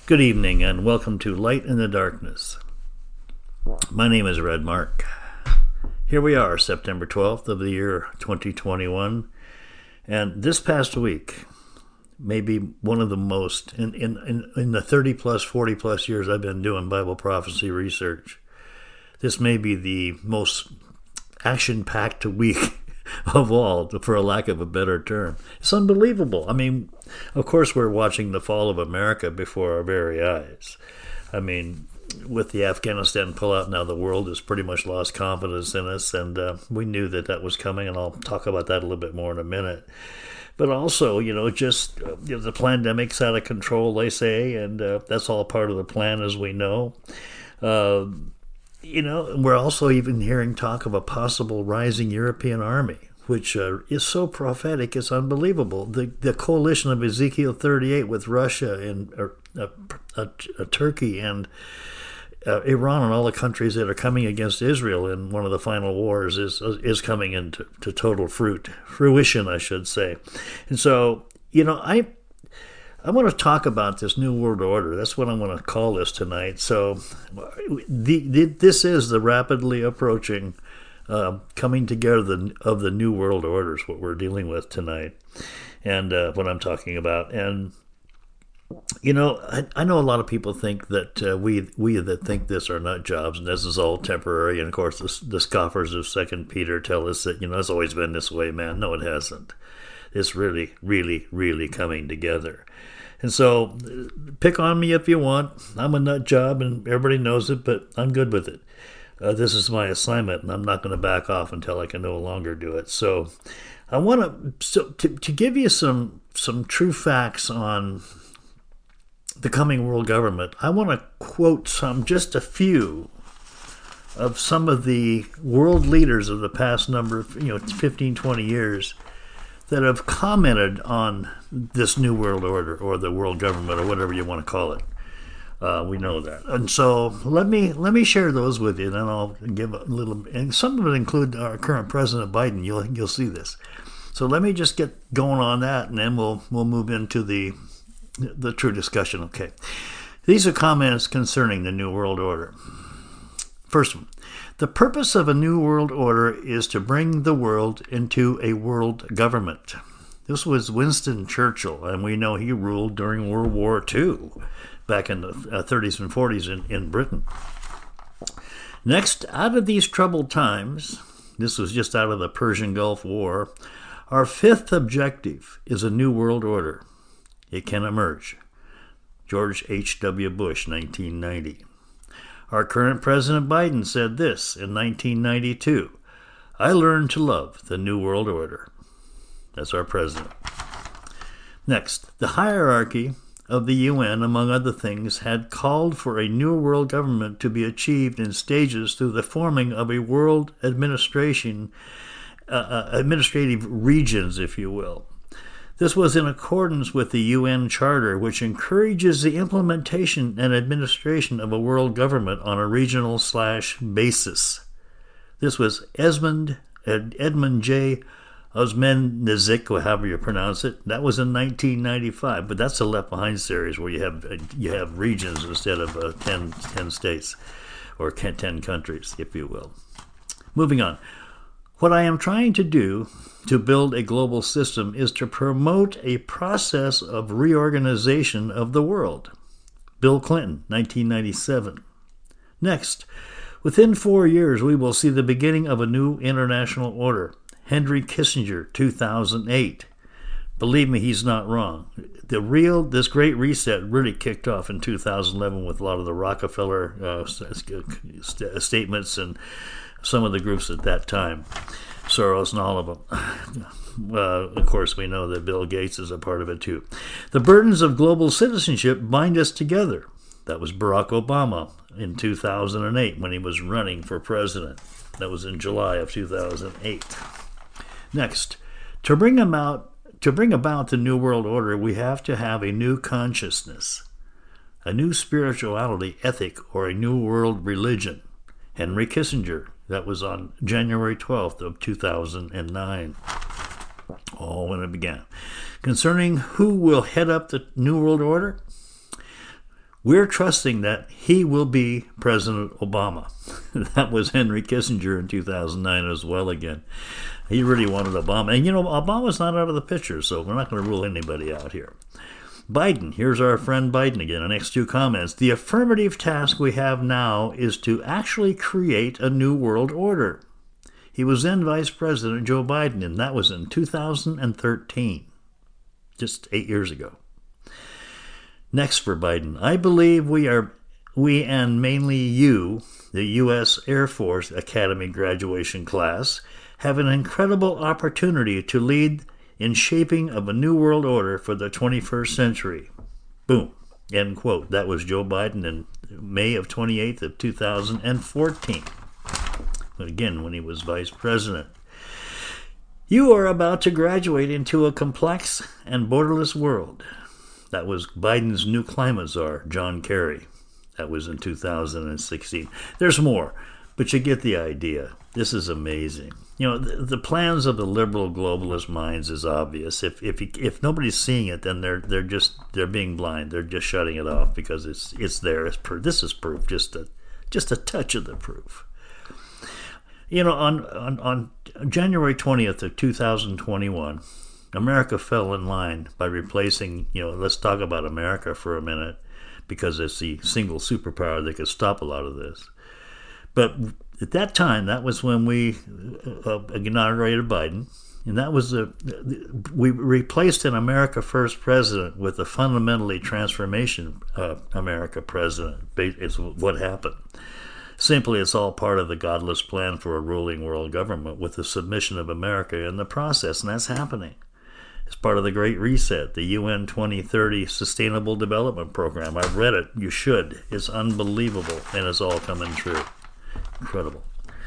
Good evening and welcome to Light in the Darkness. My name is Red Mark. Here we are, September 12th of the year 2021. And this past week, maybe one of the most, in the 30 plus, 40 plus years I've been doing Bible prophecy research, this may be the most action-packed week of all, for a lack of a better term. It's unbelievable. I mean, of course, we're watching the fall of America before our very eyes. I mean, with the Afghanistan pullout, now the world has pretty much lost confidence in us, and we knew that was coming, and I'll talk about that a little bit more in a minute. But also, the pandemic's out of control, they say, and that's all part of the plan, as we know. We're also even hearing talk of a possible rising European army, which is so prophetic, it's unbelievable. The coalition of Ezekiel 38 with Russia and Turkey and Iran and all the countries that are coming against Israel in one of the final wars is coming into total fruition, I should say. And so, I want to talk about this New World Order. That's what I want to call this tonight. So this is the rapidly approaching coming together of the New World Order is what we're dealing with tonight, and what I'm talking about. And, I know a lot of people think that we that think this are nut jobs, and this is all temporary. And, of course, the scoffers of 2 Peter tell us that, it's always been this way, man. No, it hasn't. It's really, really, really coming together. And so, pick on me if you want. I'm a nut job, and everybody knows it, but I'm good with it. This is my assignment, and I'm not going to back off until I can no longer do it. So, I want to give you some true facts on the coming world government. I want to quote just a few of some of the world leaders of the past 15, 20 years that have commented on this New World Order or the world government or whatever you want to call it. We know that. And so let me share those with you, and then I'll give a little, and some of it include our current President Biden. You'll see this. So let me just get going on that, and then we'll move into the true discussion. Okay. These are comments concerning the New World Order. First one. The purpose of a new world order is to bring the world into a world government. This was Winston Churchill, and we know he ruled during World War II, back in the 30s and 40s in Britain. Next, out of these troubled times, this was just out of the Persian Gulf War, our fifth objective is a new world order. It can emerge. George H.W. Bush, 1990. Our current President Biden said this in 1992. I learned to love the New World Order. That's our president. Next, the hierarchy of the UN, among other things, had called for a new world government to be achieved in stages through the forming of a world administrative regions, if you will. This was in accordance with the UN Charter, which encourages the implementation and administration of a world government on a regional basis. This was Edmund J. Osmendzik, or however you pronounce it. That was in 1995, but that's a Left Behind series where you have regions instead of 10 states, or 10 countries, if you will. Moving on. What I am trying to do to build a global system is to promote a process of reorganization of the world. Bill Clinton, 1997. Next, within 4 years, we will see the beginning of a new international order. Henry Kissinger, 2008. Believe me, he's not wrong. This Great Reset really kicked off in 2011 with a lot of the Rockefeller statements and some of the groups at that time, Soros and all of them. Of course, we know that Bill Gates is a part of it too. The burdens of global citizenship bind us together. That was Barack Obama in 2008 when he was running for president. That was in July of 2008. Next, to bring about the New World Order, we have to have a new consciousness, a new spirituality, ethic, or a new world religion. Henry Kissinger. That was on January 12th of 2009. All when it began. Concerning who will head up the New World Order, We're trusting that he will be President Obama. That was Henry Kissinger in 2009 as well again. He really wanted Obama. And, Obama's not out of the picture, so we're not going to rule anybody out here. Biden, here's our friend Biden again, the next two comments. The affirmative task we have now is to actually create a new world order. He was then Vice President Joe Biden, and that was in 2013, just 8 years ago. Next for Biden, I believe we and mainly you, the U.S. Air Force Academy graduation class, have an incredible opportunity to lead in shaping of a new world order for the 21st century. Boom. End quote. That was Joe Biden in May of 28th of 2014. Again, when he was vice president. You are about to graduate into a complex and borderless world. That was Biden's new climate czar, John Kerry. That was in 2016. There's more, but you get the idea. This is amazing. The plans of the liberal globalist minds is obvious. If nobody's seeing it, then they're being blind. They're just shutting it off because it's there. This is proof, just a touch of the proof. On January 20th of 2021, America fell in line by replacing, let's talk about America for a minute, because it's the single superpower that could stop a lot of this. But at that time, that was when we inaugurated Biden, and that was we replaced an America First president with a fundamentally transformation America president. It's what happened. Simply, it's all part of the godless plan for a ruling world government with the submission of America in the process, and that's happening. It's part of the Great Reset, the UN 2030 Sustainable Development Program. I've read it. You should. It's unbelievable, and it's all coming true. Incredible.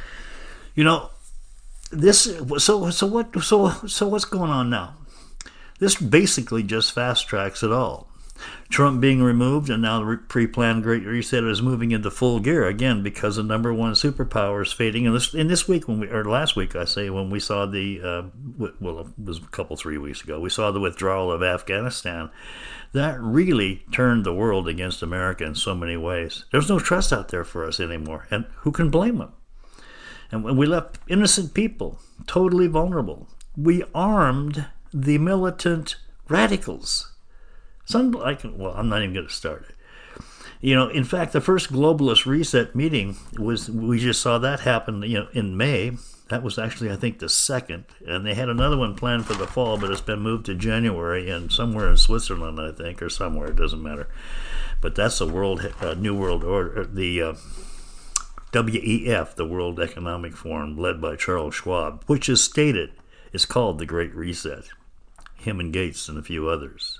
This. So what's going on now? This basically just fast tracks it all. Trump being removed, and now the pre-planned Great Reset is moving into full gear again because the number one superpower is fading. And this week, last week, when we saw it was a couple 3 weeks ago, we saw the withdrawal of Afghanistan. That really turned the world against America in so many ways. There's no trust out there for us anymore, and who can blame them? And when we left innocent people totally vulnerable, we armed the militant radicals. I'm not even going to start it. In fact, the first globalist reset meeting we just saw that happen, in May. That was actually, I think, the second. And they had another one planned for the fall, but it's been moved to January and somewhere in Switzerland, I think, or somewhere, it doesn't matter. But that's the New World Order, the WEF, the World Economic Forum, led by Charles Schwab, which is stated is called the Great Reset. Him and Gates and a few others.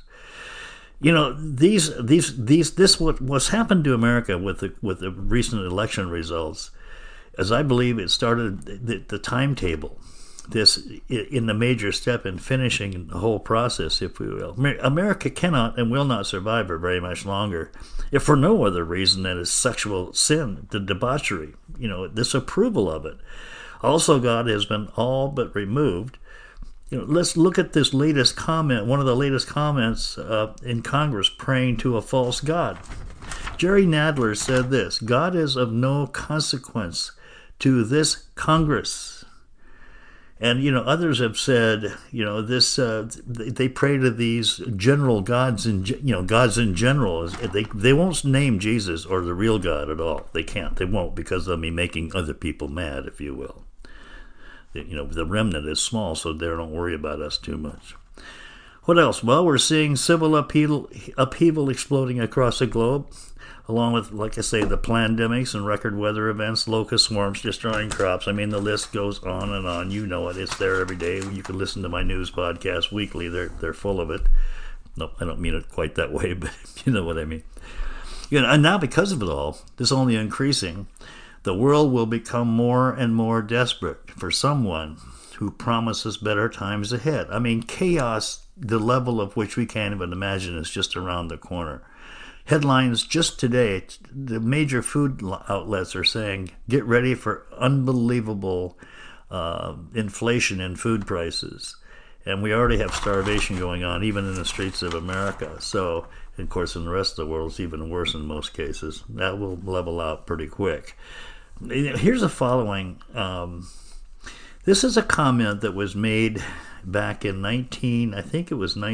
What's happened to America with the recent election results, as I believe it started the timetable, this in the major step in finishing the whole process, if we will. America cannot and will not survive for very much longer, if for no other reason than its sexual sin, the debauchery, this approval of it. Also, God has been all but removed. Let's look at this latest comment, one of the latest comments in Congress praying to a false god. Jerry Nadler said this: God is of no consequence to this Congress. And, others have said, they pray to these general gods and, gods in general. They won't name Jesus or the real God at all. They can't. They won't, because they'll be making other people mad, if you will. The remnant is small, so they don't worry about us too much. What else? Well, we're seeing civil upheaval exploding across the globe, along with, like I say, the pandemics and record weather events, locust swarms destroying crops. I mean, the list goes on and on. You know it. It's there every day. You can listen to my news podcast weekly. They're full of it. No, I don't mean it quite that way, but you know what I mean. And now because of it all, this only increasing, the world will become more and more desperate for someone who promises better times ahead. I mean, chaos, the level of which we can't even imagine, is just around the corner. Headlines just today, the major food outlets are saying, get ready for unbelievable inflation in food prices. And we already have starvation going on, even in the streets of America. So And of course, in the rest of the world, it's even worse in most cases. That will level out pretty quick. Here's a following. This is a comment that was made back in I think it was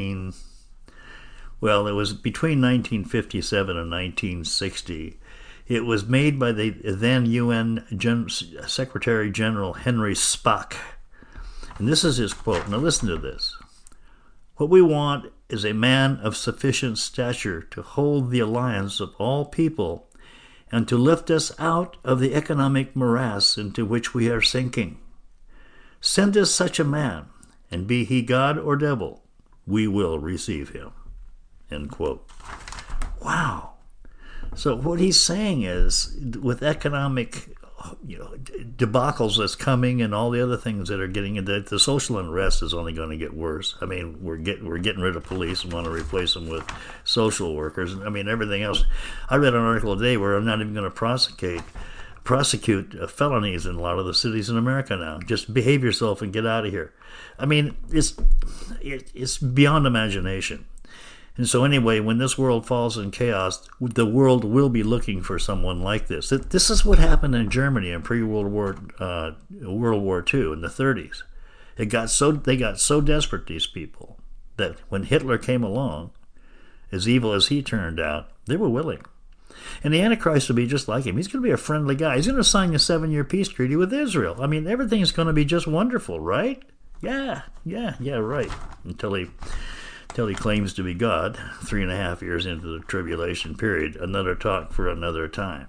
it was between 1957 and 1960. It was made by the then UN Secretary General Henry Spaak. And this is his quote. Now listen to this. What we want is a man of sufficient stature to hold the alliance of all people and to lift us out of the economic morass into which we are sinking. Send us such a man, and be he God or devil, we will receive him. End quote. Wow. So what he's saying is, with economic, debacles that's coming and all the other things that are getting into the social unrest is only going to get worse. I mean, we're getting rid of police and want to replace them with social workers. I mean, everything else. I read an article today where I'm not even going to prosecute felonies in a lot of the cities in America now. Just behave yourself and get out of here. I mean, it's beyond imagination. And so anyway, when this world falls in chaos, the world will be looking for someone like this. This is what happened in Germany in pre-World War World War II in the 30s. They got so desperate, these people, that when Hitler came along, as evil as he turned out, they were willing. And the Antichrist will be just like him. He's going to be a friendly guy. He's going to sign a 7-year peace treaty with Israel. I mean, everything's going to be just wonderful, right? Yeah, right. Until he claims to be God 3.5 years into the tribulation period. Another talk for another time.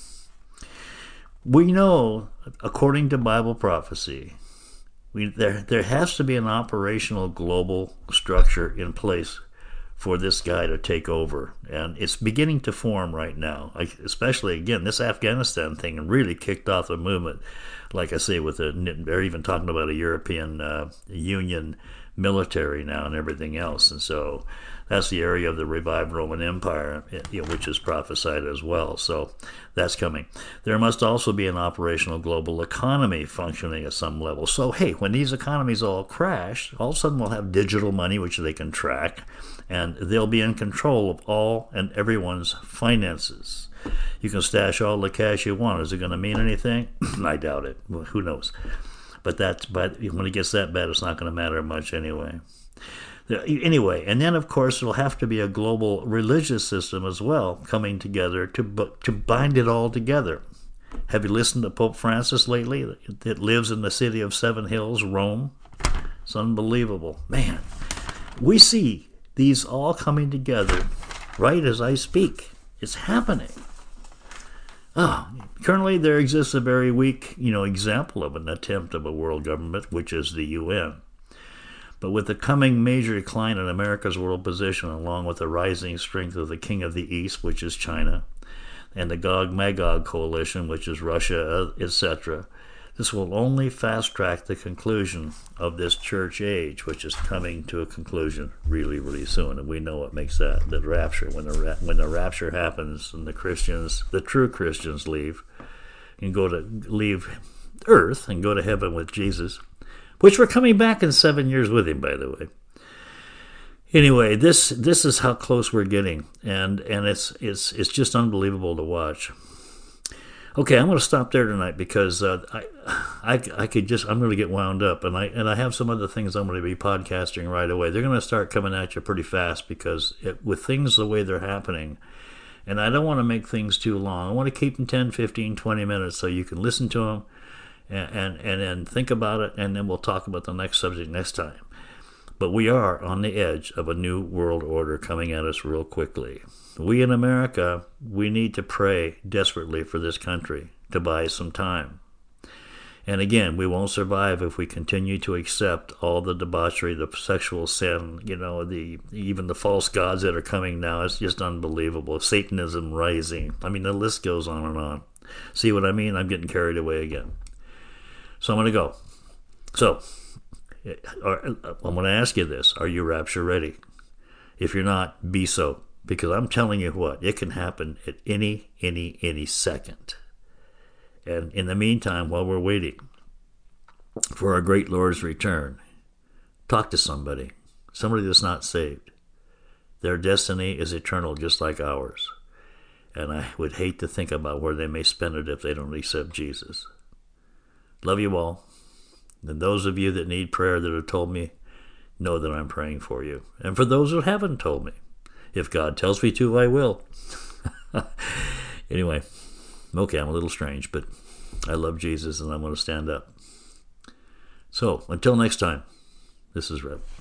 We know, according to Bible prophecy, there has to be an operational global structure in place for this guy to take over. And it's beginning to form right now. Especially, again, this Afghanistan thing really kicked off the movement. Like I say, they're even talking about a European Union military now and everything else. And so that's the area of the revived Roman Empire, which is prophesied as well. So that's coming. There must also be an operational global economy functioning at some level. So, hey, when these economies all crash, all of a sudden we'll have digital money, which they can track, and they'll be in control of all and everyone's finances. You can stash all the cash you want. Is it going to mean anything? I doubt it. Well, who knows? But when it gets that bad, it's not going to matter much anyway. Anyway, and then, of course, it'll have to be a global religious system as well, coming together to bind it all together. Have you listened to Pope Francis lately? That lives in the city of Seven Hills, Rome. It's unbelievable. Man, we see these all coming together right as I speak. It's happening. Currently, there exists a very weak, example of an attempt of a world government, which is the UN. But with the coming major decline in America's world position, along with the rising strength of the King of the East, which is China, and the Gog-Magog coalition, which is Russia, etc., this will only fast-track the conclusion of this church age, which is coming to a conclusion really, really soon. And we know what makes that, the rapture. When the rapture happens and the true Christians leave Earth and go to heaven with Jesus, which we're coming back in 7 years with him, by the way. Anyway, this is how close we're getting, and it's just unbelievable to watch. Okay, I'm going to stop there tonight because I'm going to get wound up, and I have some other things I'm going to be podcasting right away. They're going to start coming at you pretty fast because with things the way they're happening, and I don't want to make things too long. I want to keep them 10, 15, 20 minutes so you can listen to them and then think about it, and then we'll talk about the next subject next time. But we are on the edge of a new world order coming at us real quickly. We in America, we need to pray desperately for this country to buy some time. And again, we won't survive if we continue to accept all the debauchery, the sexual sin, even the false gods that are coming now. It's just unbelievable. Satanism rising. I mean, the list goes on and on. See what I mean? I'm getting carried away again. So I'm going to go. So I'm going to ask you this. Are you rapture ready? If you're not, be so. Because I'm telling you what, it can happen at any second. And in the meantime, while we're waiting for our great Lord's return, talk to somebody that's not saved. Their destiny is eternal, just like ours. And I would hate to think about where they may spend it if they don't accept Jesus. Love you all. And those of you that need prayer that have told me, know that I'm praying for you. And for those who haven't told me, if God tells me to, I will. Anyway, okay, I'm a little strange, but I love Jesus and I'm going to stand up. So, until next time, this is Rev.